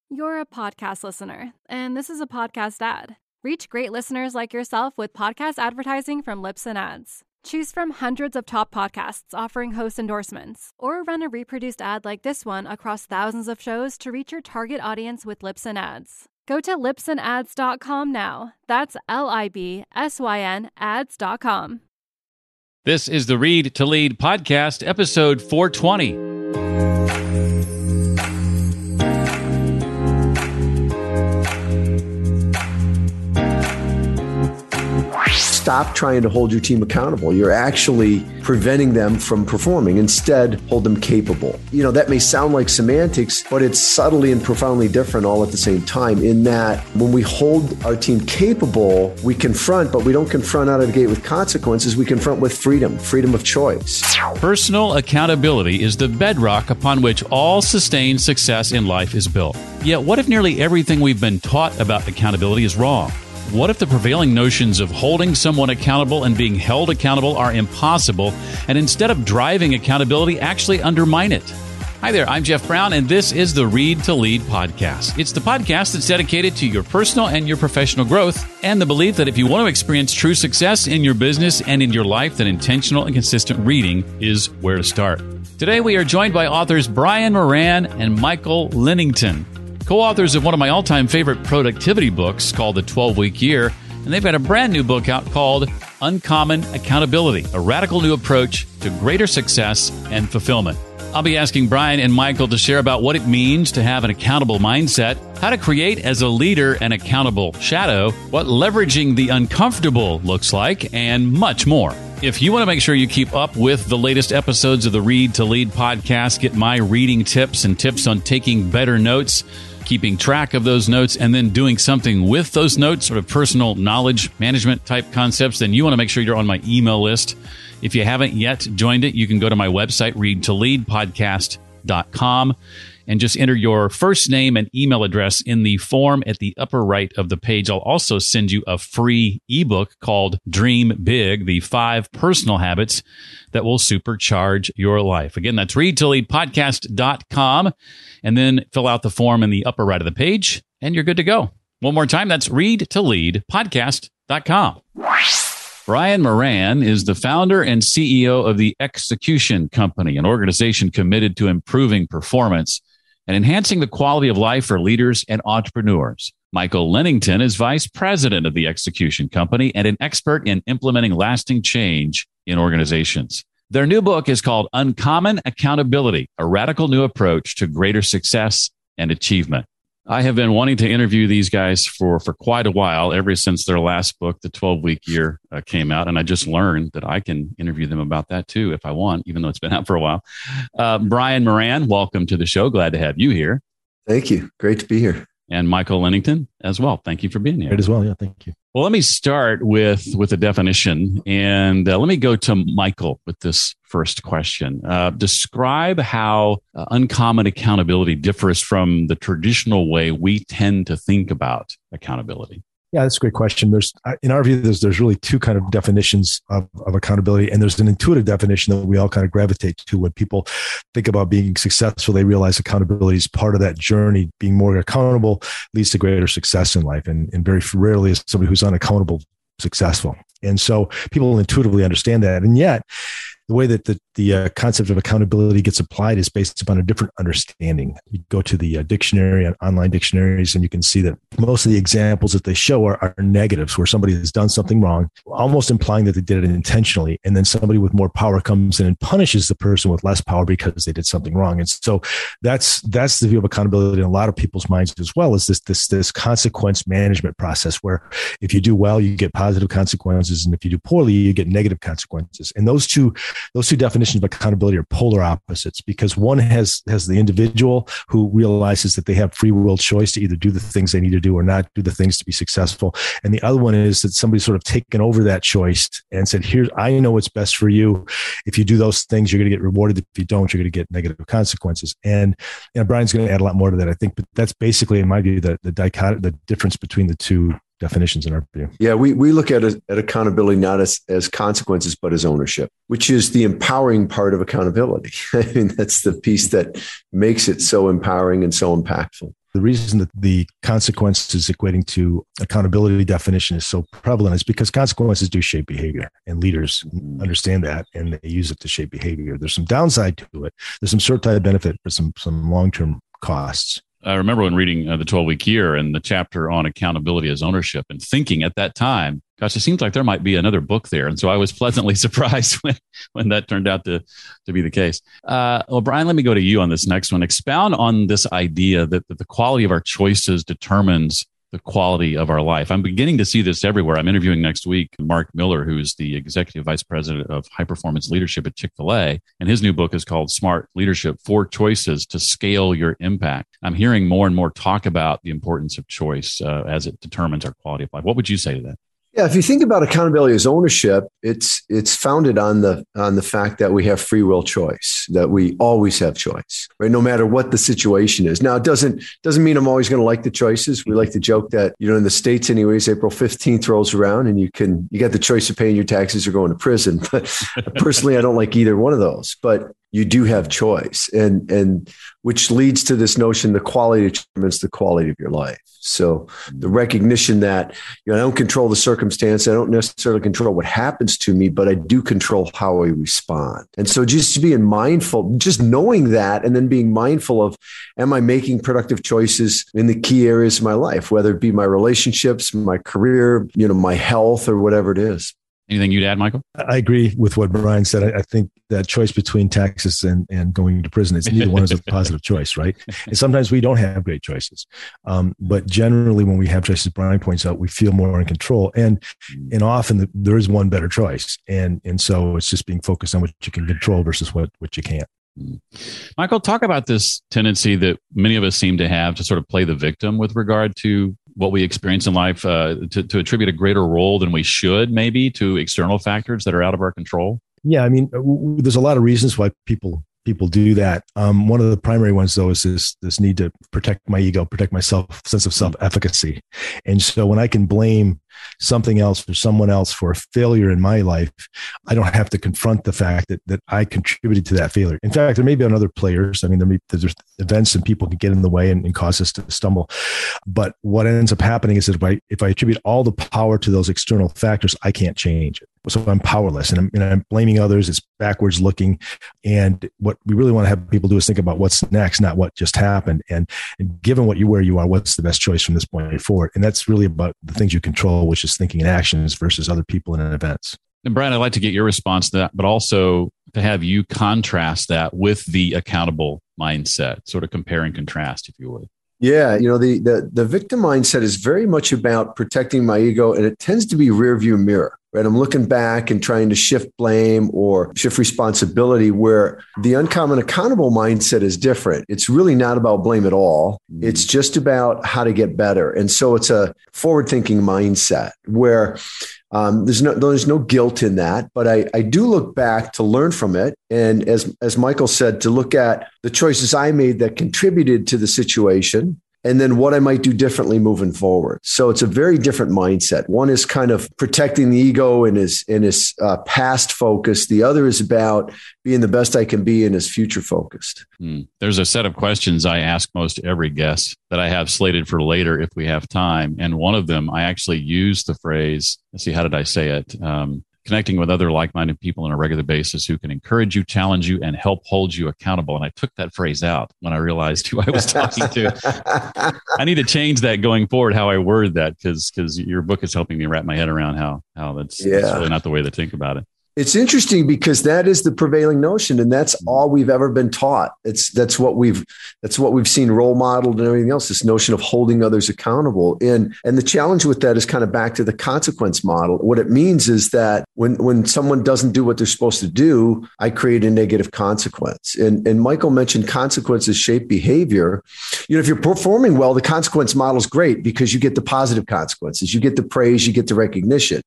You're a podcast listener, and this is a podcast ad. Reach great listeners like yourself with podcast advertising from Libsyn Ads. Choose from hundreds of top podcasts offering host endorsements, or run a reproduced ad like this one across thousands of shows to reach your target audience with Libsyn Ads. Go to libsynads.com now. That's LIBSYN ads.com. This is the Read to Lead podcast, episode 420. Stop trying to hold your team accountable. You're actually preventing them from performing. Instead, hold them capable. You know, that may sound like semantics, but it's subtly and profoundly different all at the same time, in that when we hold our team capable, we confront, but we don't confront out of the gate with consequences. We confront with freedom of choice. Personal accountability is the bedrock upon which all sustained success in life is built. Yet, what if nearly everything we've been taught about accountability is wrong? What if the prevailing notions of holding someone accountable and being held accountable are impossible, and instead of driving accountability, actually undermine it? Hi there, I'm Jeff Brown, and this is the Read to Lead podcast. It's the podcast that's dedicated to your personal and your professional growth, and the belief that if you want to experience true success in your business and in your life, then intentional and consistent reading is where to start. Today, we are joined by authors Brian Moran and Michael Lennington, co-authors of one of my all-time favorite productivity books called The 12-Week Year, and they've got a brand new book out called Uncommon Accountability, a radical new approach to greater success and fulfillment. I'll be asking Brian and Michael to share about what it means to have an accountable mindset, how to create as a leader an accountable shadow, what leveraging the uncomfortable looks like, and much more. If you want to make sure you keep up with the latest episodes of the Read to Lead podcast, get my reading tips and tips on taking better notes, keeping track of those notes, and then doing something with those notes, sort of personal knowledge management type concepts, then you want to make sure you're on my email list. If you haven't yet joined it, you can go to my website, readtoleadpodcast.com, and just enter your first name and email address in the form at the upper right of the page. I'll also send you a free ebook called Dream Big, the 5 personal habits that will supercharge your life. Again, that's readtoleadpodcast.com, and then fill out the form in the upper right of the page, and you're good to go. One more time, that's readtoleadpodcast.com. Brian Moran is the founder and CEO of the Execution Company, an organization committed to improving performance and enhancing the quality of life for leaders and entrepreneurs. Michael Lennington is vice president of the Execution Company and an expert in implementing lasting change in organizations. Their new book is called Uncommon Accountability, a radical new approach to greater success and achievement. I have been wanting to interview these guys for quite a while, ever since their last book, The 12-Week Year, came out. And I just learned that I can interview them about that too, if I want, even though it's been out for a while. Brian Moran, welcome to the show. Glad to have you here. Thank you. Great to be here. And Michael Lennington as well. Thank you for being here. Great as well. Yeah, thank you. Well, let me start with a definition, and let me go to Michael with this first question. Describe how uncommon accountability differs from the traditional way we tend to think about accountability. Yeah, that's a great question. In our view, there's really 2 kind of definitions of accountability, and there's an intuitive definition that we all kind of gravitate to. When people think about being successful, they realize accountability is part of that journey. Being more accountable leads to greater success in life, and very rarely is somebody who's unaccountable successful. And so people intuitively understand that, and yet the way that the concept of accountability gets applied is based upon a different understanding. You go to the dictionary and online dictionaries, and you can see that most of the examples that they show are negatives, where somebody has done something wrong, almost implying that they did it intentionally. And then somebody with more power comes in and punishes the person with less power because they did something wrong. And so that's the view of accountability in a lot of people's minds as well, is this consequence management process, where if you do well, you get positive consequences. And if you do poorly, you get negative consequences. And those two definitions of accountability are polar opposites, because one has the individual who realizes that they have free will choice to either do the things they need to do or not do the things to be successful. And the other one is that somebody's sort of taken over that choice and said, I know what's best for you. If you do those things, you're going to get rewarded. If you don't, you're going to get negative consequences. And Brian's going to add a lot more to that, I think, but that's basically, in my view, the difference between the 2 definitions in our view. Yeah, we look at accountability not as consequences, but as ownership, which is the empowering part of accountability. I mean, that's the piece that makes it so empowering and so impactful. The reason that the consequences equating to accountability definition is so prevalent is because consequences do shape behavior, and leaders understand that, and they use it to shape behavior. There's some downside to it. There's some short-term benefit, but some long-term costs. I remember when reading the 12-week year and the chapter on accountability as ownership, and thinking at that time, gosh, it seems like there might be another book there. And so I was pleasantly surprised when that turned out to be the case. Well, Brian, let me go to you on this next one. Expound on this idea that the quality of our choices determines the quality of our life. I'm beginning to see this everywhere. I'm interviewing next week Mark Miller, who's the Executive Vice President of High Performance Leadership at Chick-fil-A. And his new book is called Smart Leadership: 4 Choices to Scale Your Impact. I'm hearing more and more talk about the importance of choice as it determines our quality of life. What would you say to that? Yeah, if you think about accountability as ownership, it's founded on the fact that we have free will choice, that we always have choice, right? No matter what the situation is. Now, it doesn't mean I'm always going to like the choices. We like to joke that, in the States anyways, April 15th rolls around and you got the choice of paying your taxes or going to prison. But personally, I don't like either one of those. But you do have choice, and which leads to this notion: the quality determines the quality of your life. So the recognition that I don't control the circumstance, I don't necessarily control what happens to me, but I do control how I respond. And so just being mindful, just knowing that, and then being mindful of, am I making productive choices in the key areas of my life, whether it be my relationships, my career, my health, or whatever it is. Anything you'd add, Michael? I agree with what Brian said. I think that choice between taxes and going to prison, neither one is a positive choice, right? And sometimes we don't have great choices. But generally, when we have choices, Brian points out, we feel more in control. And often there is one better choice. And so it's just being focused on what you can control versus what you can't. Michael, talk about this tendency that many of us seem to have to sort of play the victim with regard to what we experience in life, to attribute a greater role than we should, maybe, to external factors that are out of our control? Yeah, I mean, there's a lot of reasons why people do that. One of the primary ones, though, is this need to protect my ego, protect my sense of self-efficacy. And so when I can blame something else or someone else for a failure in my life, I don't have to confront the fact that I contributed to that failure. In fact, there may be on other players. I mean, there's events and people can get in the way and cause us to stumble. But what ends up happening is that if I attribute all the power to those external factors, I can't change it. So I'm powerless, and I'm blaming others. It's backwards looking. And what we really want to have people do is think about what's next, not what just happened. And given where you are, what's the best choice from this point forward? And that's really about the things you control, which is thinking and actions versus other people and events. And Brian, I'd like to get your response to that, but also to have you contrast that with the accountable mindset, sort of compare and contrast, if you would. Yeah, the victim mindset is very much about protecting my ego, and it tends to be rear view mirror, right? I'm looking back and trying to shift blame or shift responsibility, where the uncommon accountable mindset is different. It's really not about blame at all. It's just about how to get better. And so it's a forward-thinking mindset where there's no guilt in that, but I do look back to learn from it. And as Michael said, to look at the choices I made that contributed to the situation, and then what I might do differently moving forward. So it's a very different mindset. One is kind of protecting the ego and is past focused. The other is about being the best I can be and is future focused. There's a set of questions I ask most every guest that I have slated for later if we have time. And one of them, I actually use the phrase, let's see, how did I say it? Connecting with other like-minded people on a regular basis who can encourage you, challenge you, and help hold you accountable. And I took that phrase out when I realized who I was talking to. I need to change that going forward, how I word that, because your book is helping me wrap my head around how that's really not the way to think about it. It's interesting because that is the prevailing notion, and that's all we've ever been taught. That's what we've seen role modeled and everything else. This notion of holding others accountable, and the challenge with that is kind of back to the consequence model. What it means is that when someone doesn't do what they're supposed to do, I create a negative consequence. And Michael mentioned consequences shape behavior. If you're performing well, the consequence model is great because you get the positive consequences, you get the praise, you get the recognition.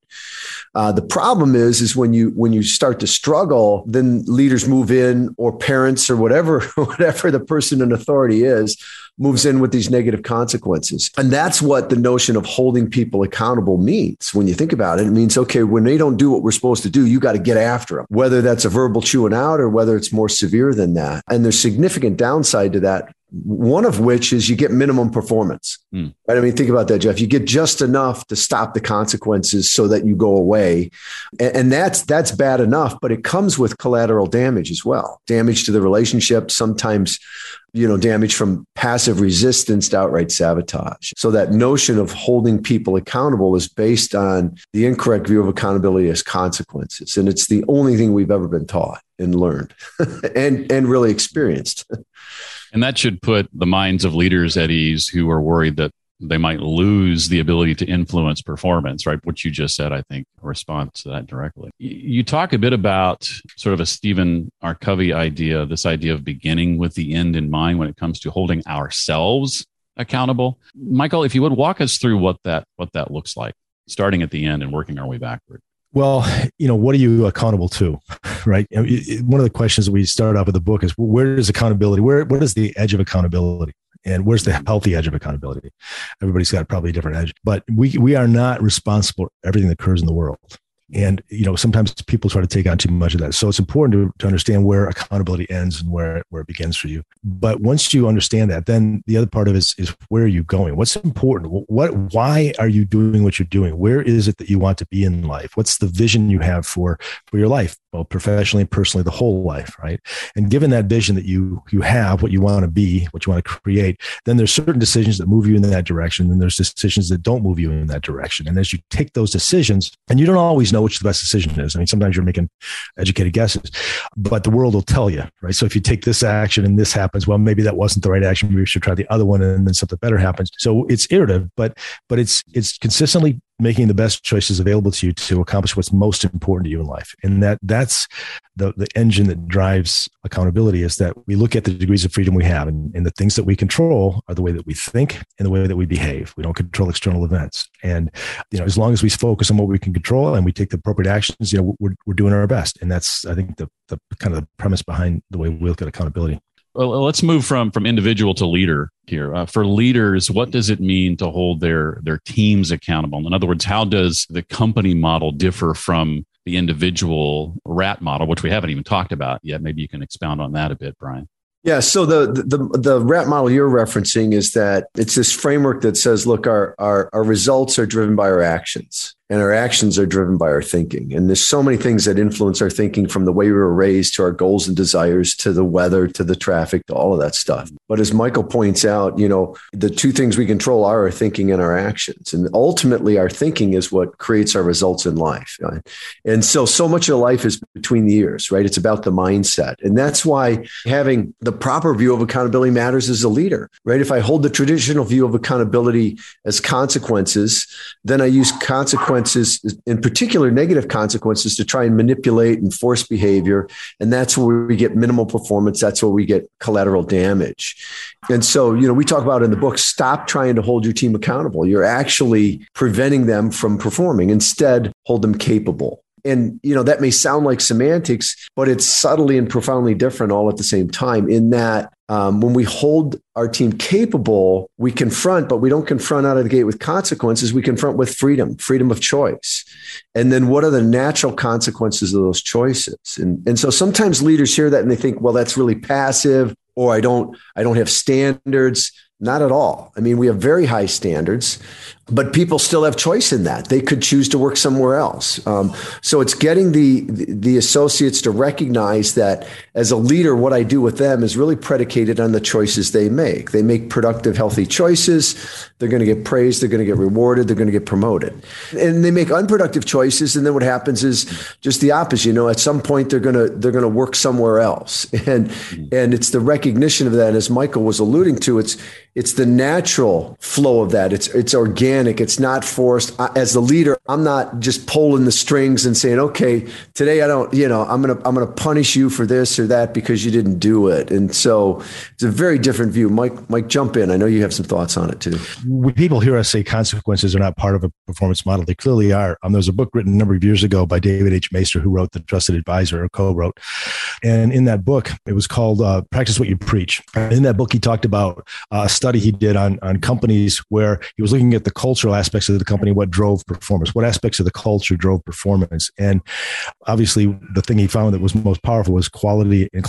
The problem is when you start to struggle, then leaders move in, or parents, or whatever the person in authority is, moves in with these negative consequences. And that's what the notion of holding people accountable means. When you think about it, it means, okay, when they don't do what we're supposed to do, you got to get after them, whether that's a verbal chewing out or whether it's more severe than that. And there's significant downside to that One of which is you get minimum performance. Right? I mean, think about that, Jeff. You get just enough to stop the consequences so that you go away. And that's bad enough, but it comes with collateral damage as well. Damage to the relationship, sometimes, damage from passive resistance to outright sabotage. So that notion of holding people accountable is based on the incorrect view of accountability as consequences. And it's the only thing we've ever been taught and learned and really experienced. And that should put the minds of leaders at ease who are worried that they might lose the ability to influence performance, right? What you just said, I think, responds to that directly. You talk a bit about sort of a Stephen R. Covey idea, this idea of beginning with the end in mind when it comes to holding ourselves accountable. Michael, if you would walk us through what that looks like, starting at the end and working our way backward. Well, what are you accountable to, right? One of the questions that we start off with the book is, where is accountability? What is the edge of accountability? And where's the healthy edge of accountability? Everybody's got probably a different edge, but we are not responsible for everything that occurs in the world. And, sometimes people try to take on too much of that. So it's important to understand where accountability ends and where it begins for you. But once you understand that, then the other part of it is where are you going? What's important? Why are you doing what you're doing? Where is it that you want to be in life? What's the vision you have for your life? Well, professionally, personally, the whole life, right? And given that vision that you have, what you want to be, what you want to create, then there's certain decisions that move you in that direction. And there's decisions that don't move you in that direction. And as you take those decisions, and you don't always know which the best decision is. I mean, sometimes you're making educated guesses, but the world will tell you, right? So if you take this action and this happens, well, maybe that wasn't the right action. Maybe you should try the other one, and then something better happens. So it's iterative, but it's consistently making the best choices available to you to accomplish what's most important to you in life. And that's the engine that drives accountability, is that we look at the degrees of freedom we have, and the things that we control are the way that we think and the way that we behave. We don't control external events. And, as long as we focus on what we can control and we take the appropriate actions, we're doing our best. And that's, I think, the kind of the premise behind the way we look at accountability. Well, let's move from individual to leader here. For leaders, what does it mean to hold their teams accountable? In other words, how does the company model differ from the individual rat model, which we haven't even talked about yet? Maybe you can expound on that a bit, Brian. Yeah. So the rat model you're referencing is that it's this framework that says, look, our results are driven by our actions, and our actions are driven by our thinking. And there's so many things that influence our thinking, from the way we were raised to our goals and desires, to the weather, to the traffic, to all of that stuff. But as Michael points out, the two things we control are our thinking and our actions. And ultimately, our thinking is what creates our results in life. Right? And so much of life is between the ears, right? It's about the mindset. And that's why having the proper view of accountability matters as a leader, right? If I hold the traditional view of accountability as consequences, then I use consequences, in particular negative consequences, to try and manipulate and force behavior. And that's where we get minimal performance. That's where we get collateral damage. And so, we talk about in the book, stop trying to hold your team accountable. You're actually preventing them from performing. Instead, hold them capable. And, that may sound like semantics, but it's subtly and profoundly different all at the same time, in that when we hold our team capable, we confront, but we don't confront out of the gate with consequences. We confront with freedom of choice. And then what are the natural consequences of those choices? And so sometimes leaders hear that and they think, well, that's really passive, or I don't have standards. Not at all. I mean, we have very high standards, but people still have choice in that. They could choose to work somewhere else. So it's getting the associates to recognize that as a leader, what I do with them is really predicated on the choices they make. They make productive, healthy choices. They're going to get praised. They're going to get rewarded. They're going to get promoted. And they make unproductive choices. And then what happens is just the opposite. At some point they're going to work somewhere else. And it's the recognition of that. And as Michael was alluding to, it's the natural flow of that. It's organic. It's not forced. As the leader, I'm not just pulling the strings and saying, okay, today I'm going to punish you for this or that because you didn't do it. And so it's a very different view. Mike, jump in. I know you have some thoughts on it too. When people hear us say consequences are not part of a performance model, they clearly are. There was a book written a number of years ago by David H. Maister, who wrote The Trusted Advisor, or co-wrote. And in that book, it was called Practice What You Preach. In that book, he talked about a study he did on companies where he was looking at the cultural aspects of the company, what drove performance, what aspects of the culture drove performance. And obviously, the thing he found that was most powerful was quality and client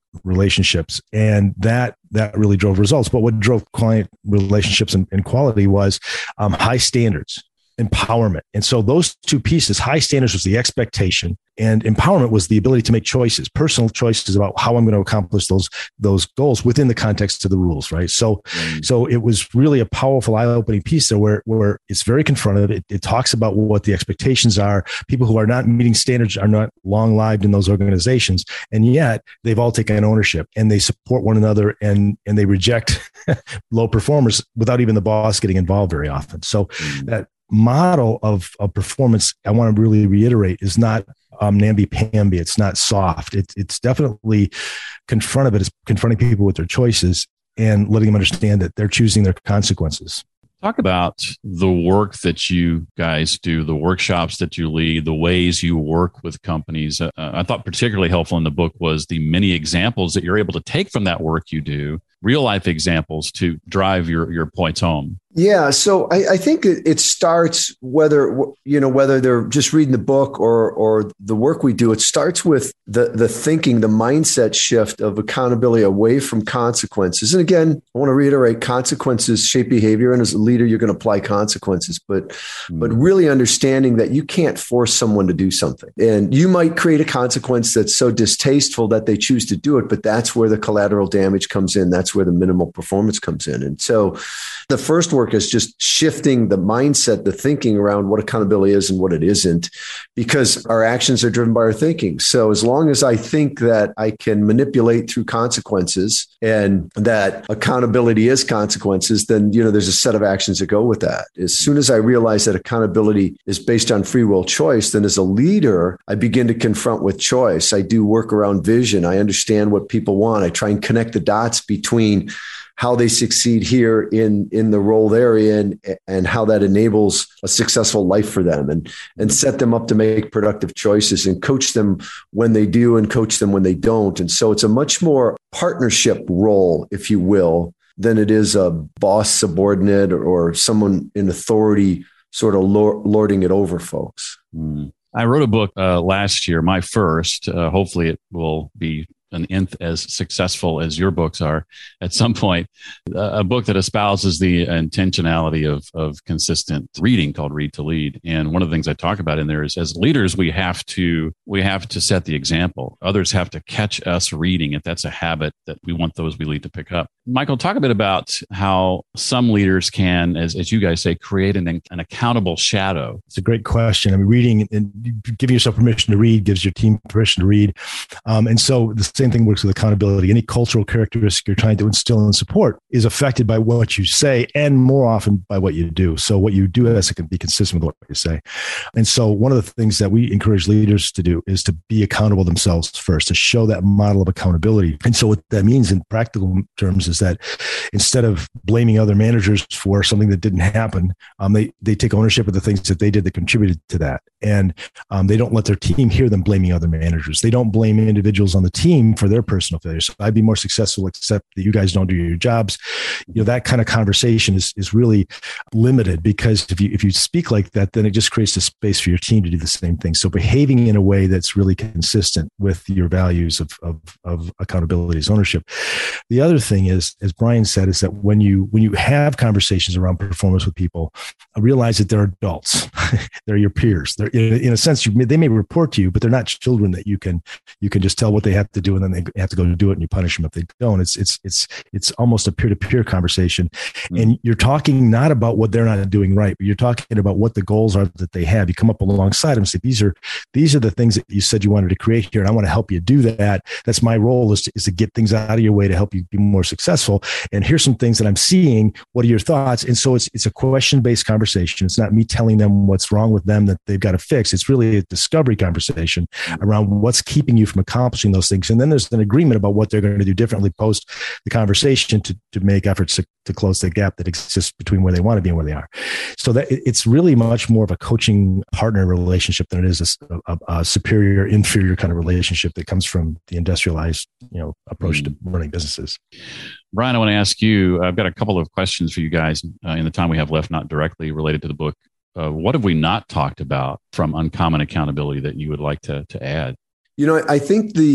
relationships, and that really drove results. But what drove client relationships and quality was high standards, empowerment. And so those two pieces, high standards was the expectation, and empowerment was the ability to make choices, personal choices about how I'm going to accomplish those goals within the context of the rules, right? So it was really a powerful, eye-opening piece there where it's very confrontive. It talks about what the expectations are. People who are not meeting standards are not long-lived in those organizations, and yet they've all taken ownership and they support one another and they reject low performers without even the boss getting involved very often. So that model of performance, I want to really reiterate, is not namby-pamby. It's not soft. It's definitely confrontive. It's confronting people with their choices and letting them understand that they're choosing their consequences. Talk about the work that you guys do, the workshops that you lead, the ways you work with companies. I thought particularly helpful in the book was the many examples that you're able to take from that work you do, real life examples to drive your points home. Yeah. So I think it starts whether they're just reading the book or the work we do, it starts with the thinking, the mindset shift of accountability away from consequences. And again, I want to reiterate, consequences shape behavior. And as a leader, you're going to apply consequences, but really understanding that you can't force someone to do something. And you might create a consequence that's so distasteful that they choose to do it, but that's where the collateral damage comes in. That's where the minimal performance comes in. And so the first work is just shifting the mindset, the thinking around what accountability is and what it isn't, because our actions are driven by our thinking. So as long as I think that I can manipulate through consequences and that accountability is consequences, then, there's a set of actions that go with that. As soon as I realize that accountability is based on free will choice, then as a leader, I begin to confront with choice. I do work around vision. I understand what people want. I try and connect the dots between how they succeed here in the role they're in and how that enables a successful life for them and set them up to make productive choices and coach them when they do and coach them when they don't. And so it's a much more partnership role, if you will, than it is a boss subordinate or someone in authority sort of lording it over folks. I wrote a book last year, my first. Hopefully it will be an nth as successful as your books are at some point, a book that espouses the intentionality of consistent reading called Read to Lead. And one of the things I talk about in there is, as leaders, we have to set the example. Others have to catch us reading if that's a habit that we want those we lead to pick up. Michael, talk a bit about how some leaders can, as you guys say, create an accountable shadow. It's a great question. I mean, reading and giving yourself permission to read gives your team permission to read. And so the same thing works with accountability. Any cultural characteristic you're trying to instill and support is affected by what you say and more often by what you do. So what you do has to be consistent with what you say. And so one of the things that we encourage leaders to do is to be accountable themselves first, to show that model of accountability. And so what that means in practical terms is that instead of blaming other managers for something that didn't happen, they take ownership of the things that they did that contributed to that. And they don't let their team hear them blaming other managers. They don't blame individuals on the team for their personal failures. So I'd be more successful, except that you guys don't do your jobs. That kind of conversation is really limited, because if you speak like that, then it just creates a space for your team to do the same thing. So behaving in a way that's really consistent with your values of accountability is ownership. The other thing is, as Brian said, is that when you have conversations around performance with people, realize that they're adults. They're your peers. They're, in a sense, they may report to you, but they're not children that you can just tell what they have to do, and then they have to go do it, and you punish them if they don't. It's almost a peer-to-peer conversation, and you're talking not about what they're not doing right, but you're talking about what the goals are that they have. You come up alongside them and say, these are the things that you said you wanted to create here, and I want to help you do that. That's my role, is to get things out of your way to help you be more successful. And here's some things that I'm seeing. What are your thoughts? And so it's a question-based conversation. It's not me telling them what's wrong with them that they've got to fix. It's really a discovery conversation around what's keeping you from accomplishing those things. And then there's an agreement about what they're going to do differently post the conversation to make efforts to close the gap that exists between where they want to be and where they are. So that it's really much more of a coaching partner relationship than it is a superior inferior kind of relationship that comes from the industrialized approach to running businesses. Brian, I want to ask you, I've got a couple of questions for you guys in the time we have left, not directly related to the book. What have we not talked about from Uncommon Accountability that you would like to add? I think the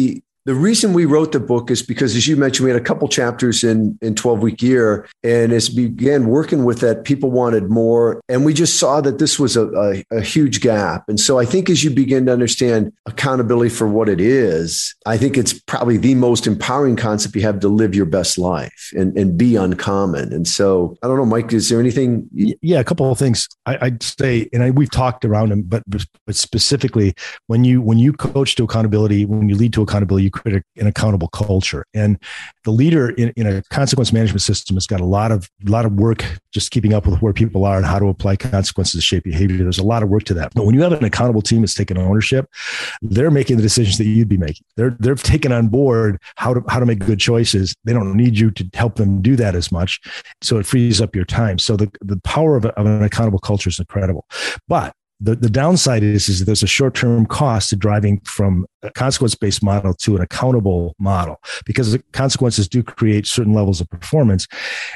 The reason we wrote the book is because, as you mentioned, we had a couple chapters in 12-week year. And as we began working with that, people wanted more. And we just saw that this was a huge gap. And so I think as you begin to understand accountability for what it is, I think it's probably the most empowering concept you have to live your best life and be uncommon. And so I don't know, Mike, is there anything? Yeah, a couple of things I'd say, and we've talked around them, but specifically when you coach to accountability, when you lead to accountability, you create an accountable culture. And the leader in a consequence management system has got a lot of work just keeping up with where people are and how to apply consequences to shape behavior. There's a lot of work to that. But when you have an accountable team that's taking ownership, they're making the decisions that you'd be making. They're taking on board how to make good choices. They don't need you to help them do that as much. So it frees up your time. So the power of an accountable culture is incredible. But the downside is that there's a short-term cost to driving from a consequence-based model to an accountable model, because the consequences do create certain levels of performance.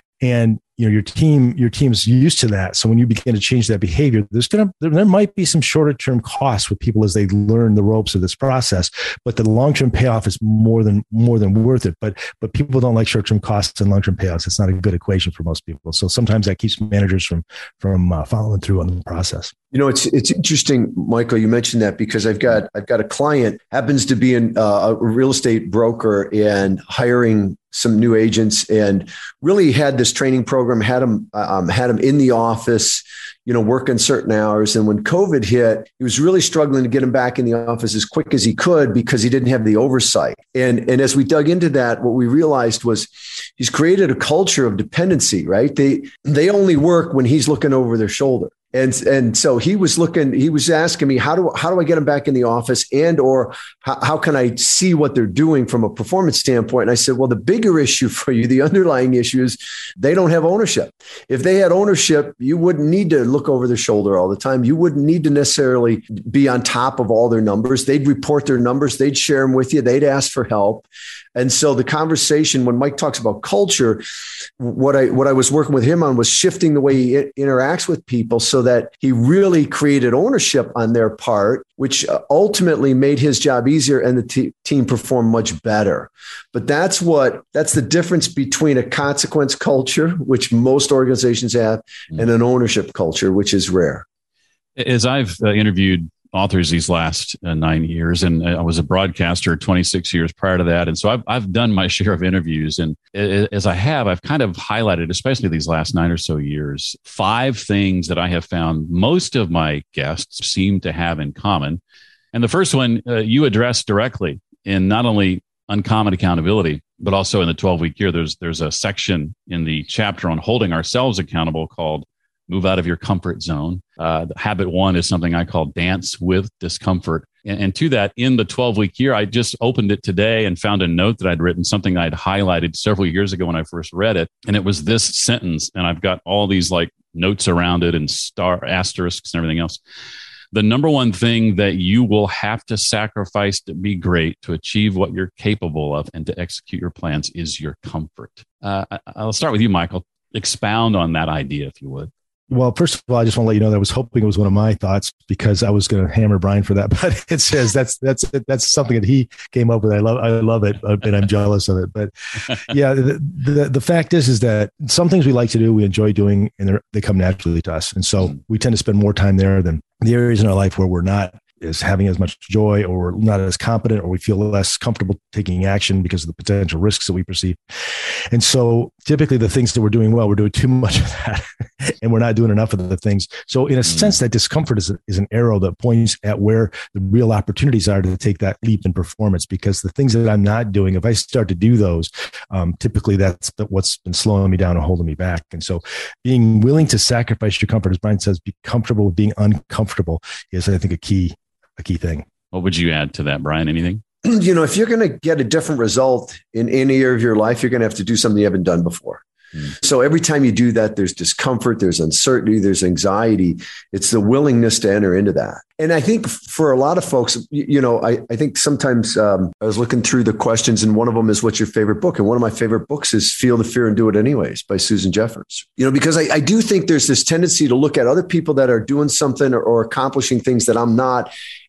And your team's used to that. So when you begin to change that behavior, there might be some shorter term costs with people as they learn the ropes of this process, but the long term payoff is more than worth it. But people don't like short term costs and long term payouts. It's not a good equation for most people. So sometimes that keeps managers from following through on the process. It's interesting, Michael, you mentioned that, because I've got a client, happens to be a real estate broker and hiring some new agents, and really had this training program, had them in the office, working certain hours. And when COVID hit, he was really struggling to get him back in the office as quick as he could because he didn't have the oversight. And as we dug into that, what we realized was he's created a culture of dependency, right? They only work when he's looking over their shoulder. And so he was asking me, how do I get them back in the office, and or how can I see what they're doing from a performance standpoint? And I said, well, the bigger issue for you, the underlying issue is they don't have ownership. If they had ownership, you wouldn't need to look over their shoulder all the time. You wouldn't need to necessarily be on top of all their numbers. They'd report their numbers. They'd share them with you. They'd ask for help. And so the conversation, when Mike talks about culture, what I was working with him on was shifting the way he interacts with people so that he really created ownership on their part, which ultimately made his job easier and the team perform much better. But that's the difference between a consequence culture, which most organizations have, and an ownership culture, which is rare. As I've interviewed authors these last 9 years, and I was a broadcaster 26 years prior to that. And so I've done my share of interviews. And as I've kind of highlighted, especially these last 9 or so years, 5 things that I have found most of my guests seem to have in common. And the first one you addressed directly in not only uncommon accountability, but also in the 12-week year. There's a section in the chapter on holding ourselves accountable called Move Out of Your Comfort Zone. Habit 1 is something I call Dance with Discomfort. And to that, in the 12-week year, I just opened it today and found a note that I'd written, something I'd highlighted several years ago when I first read it. And it was this sentence. And I've got all these notes around it and star asterisks and everything else. The number one thing that you will have to sacrifice to be great, to achieve what you're capable of, and to execute your plans is your comfort. I'll start with you, Michael. Expound on that idea, if you would. Well, first of all, I just want to let you know that I was hoping it was one of my thoughts, because I was going to hammer Brian for that. But it says that's something that he came up with. I love it, and I'm jealous of it. But yeah, the fact is that some things we like to do, we enjoy doing, and they come naturally to us. And so we tend to spend more time there than the areas in our life where we're not is having as much joy, or we're not as competent, or we feel less comfortable taking action because of the potential risks that we perceive. And so typically the things that we're doing well, we're doing too much of that and we're not doing enough of the things. So in a sense, that discomfort is an arrow that points at where the real opportunities are to take that leap in performance, because the things that I'm not doing, if I start to do those, typically that's what's been slowing me down and holding me back. And so being willing to sacrifice your comfort, as Brian says, be comfortable with being uncomfortable is, I think, a key thing. What would you add to that, Brian? Anything? If you're going to get a different result in any area of your life, you're going to have to do something you haven't done before. So every time you do that, there's discomfort, there's uncertainty, there's anxiety. It's the willingness to enter into that. And I think for a lot of folks, I think sometimes I was looking through the questions, and one of them is, what's your favorite book? And one of my favorite books is Feel the Fear and Do It Anyways by Susan Jeffers. Because I do think there's this tendency to look at other people that are doing something or accomplishing things that I'm not,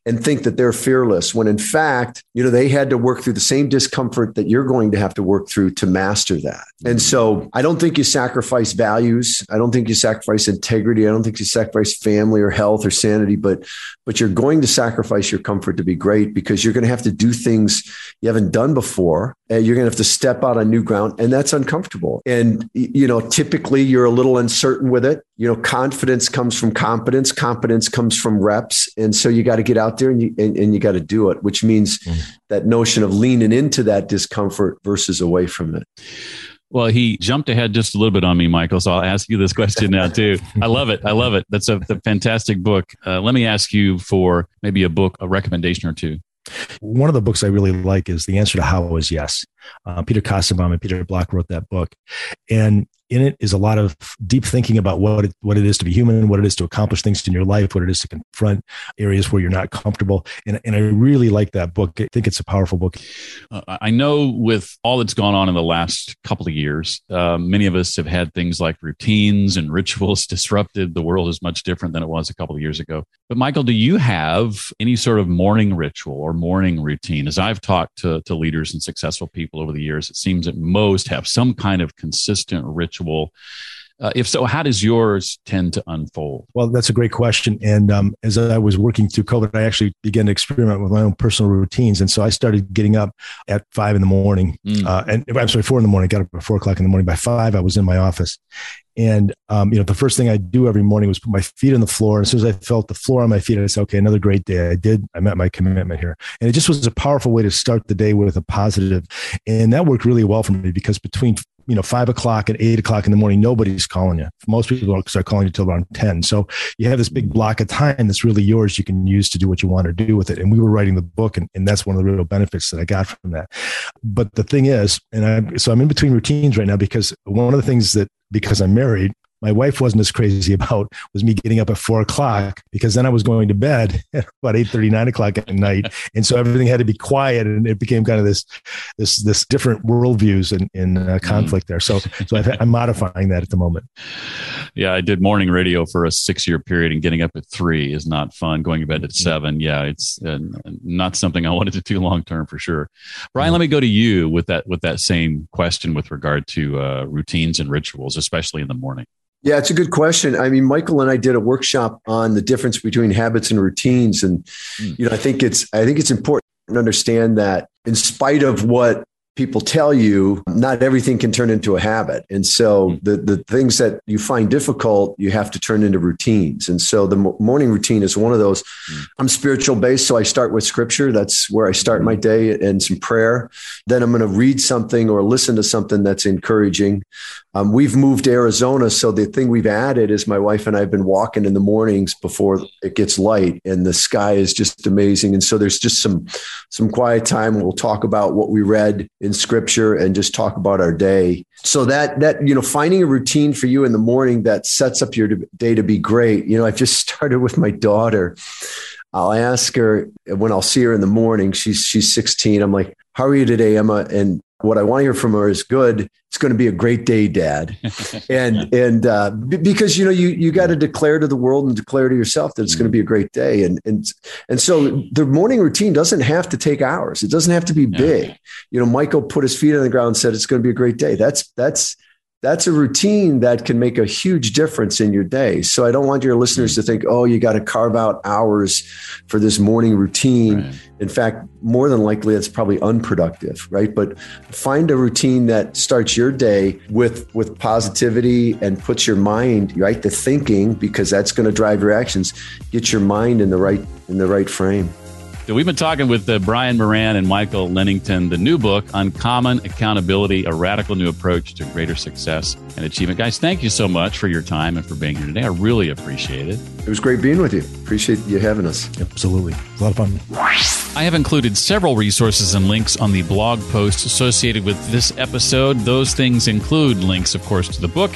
and think that they're fearless when in fact, they had to work through the same discomfort that you're going to have to work through to master that. And so I don't think you sacrifice values. I don't think you sacrifice integrity. I don't think you sacrifice family or health or sanity, but you're going to sacrifice your comfort to be great because you're going to have to do things you haven't done before. And you're going to have to step out on new ground, and that's uncomfortable. And, typically you're a little uncertain with it. Confidence comes from competence. Competence comes from reps. And so you got to get out there and you got to do it, which means that notion of leaning into that discomfort versus away from it. Well, he jumped ahead just a little bit on me, Michael. So I'll ask you this question now too. I love it. That's a fantastic book. Let me ask you for maybe a recommendation or two. One of the books I really like is The Answer to How is Yes. Peter Kassenbaum and Peter Block wrote that book. And in it is a lot of deep thinking about what it is to be human, what it is to accomplish things in your life, what it is to confront areas where you're not comfortable. And I really like that book. I think it's a powerful book. I know with all that's gone on in the last couple of years, many of us have had things like routines and rituals disrupted. The world is much different than it was a couple of years ago. But Michael, do you have any sort of morning ritual or morning routine? As I've talked to leaders and successful people over the years, it seems that most have some kind of consistent ritual. If so, how does yours tend to unfold? Well, that's a great question. And as I was working through COVID, I actually began to experiment with my own personal routines. And so I started getting up at 5 in the morning. 4 in the morning, got up at 4 o'clock in the morning. By 5, I was in my office. And, the first thing I do every morning was put my feet on the floor. As soon as I felt the floor on my feet, I said, okay, another great day. I met my commitment here. And it just was a powerful way to start the day with a positive. And that worked really well for me because between 5 o'clock and 8 o'clock in the morning, nobody's calling you. Most people don't start calling you till around 10. So you have this big block of time that's really yours. You can use to do what you want to do with it. And we were writing the book, and that's one of the real benefits that I got from that. But the thing is, I'm in between routines right now because one of the things because I'm married, my wife wasn't as crazy about was me getting up at 4 o'clock because then I was going to bed at about 8:30, 9 o'clock at night. And so everything had to be quiet, and it became kind of this different worldviews and conflict there. So I'm modifying that at the moment. Yeah, I did morning radio for a 6-year period, and getting up at 3 is not fun. Going to bed at 7. Yeah, it's not something I wanted to do long-term for sure. Brian, let me go to you with that same question with regard to routines and rituals, especially in the morning. Yeah, it's a good question. I mean, Michael and I did a workshop on the difference between habits and routines. And, I think it's important to understand that in spite of what people tell you, not everything can turn into a habit. And so the things that you find difficult, you have to turn into routines. And so the morning routine is one of those. I'm spiritual based, so I start with scripture. That's where I start my day, and some prayer. Then I'm going to read something or listen to something that's encouraging. We've moved to Arizona, so the thing we've added is my wife and I have been walking in the mornings before it gets light, and the sky is just amazing. And so there's just some quiet time. We'll talk about what we read in scripture and just talk about our day. So that finding a routine for you in the morning that sets up your day to be great. I've just started with my daughter. I'll ask her when I'll see her in the morning. She's 16. I'm like, "How are you today, Emma?" And what I want to hear from her is good. It's going to be a great day, Dad. and because, you got to declare to the world and declare to yourself that it's going to be a great day. And so the morning routine doesn't have to take hours. It doesn't have to be big. Michael put his feet on the ground and said, it's going to be a great day. That's a routine that can make a huge difference in your day. So I don't want your listeners to think, oh, you got to carve out hours for this morning routine. Right. In fact, more than likely, it's probably unproductive, right? But find a routine that starts your day with positivity and puts your mind right to thinking, because that's going to drive your actions. Get your mind in the right frame. So we've been talking with Brian Moran and Michael Lennington, the new book, Uncommon Accountability, a Radical New Approach to Greater Success and Achievement. Guys, thank you so much for your time and for being here today. I really appreciate it. It was great being with you. Appreciate you having us. Absolutely. A lot of fun. I have included several resources and links on the blog post associated with this episode. Those things include links, of course, to the book.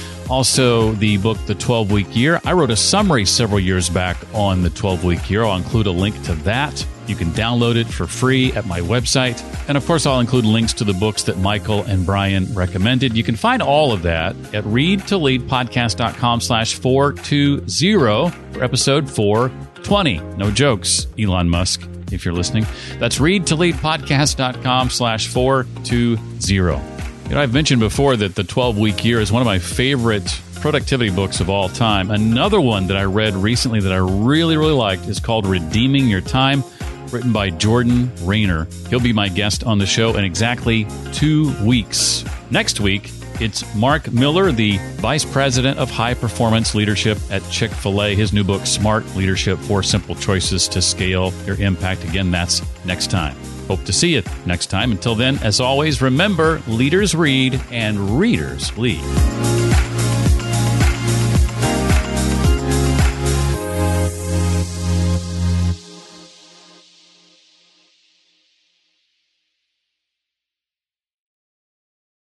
Also, the book, The 12-Week Year. I wrote a summary several years back on the 12-Week Year. I'll include a link to that. You can download it for free at my website. And of course, I'll include links to the books that Michael and Brian recommended. You can find all of that at readtoleadpodcast.com/420 for episode 420. 20. No jokes, Elon Musk, if you're listening. That's readtoleadpodcast.com/420. I've mentioned before that the 12-week year is one of my favorite productivity books of all time. Another one that I read recently that I really, really liked is called Redeeming Your Time, written by Jordan Rayner. He'll be my guest on the show in exactly 2 weeks. Next week, it's Mark Miller, the Vice President of High Performance Leadership at Chick-fil-A. His new book, Smart Leadership, 4 Simple Choices to Scale Your Impact. Again, that's next time. Hope to see you next time. Until then, as always, remember, leaders read and readers lead.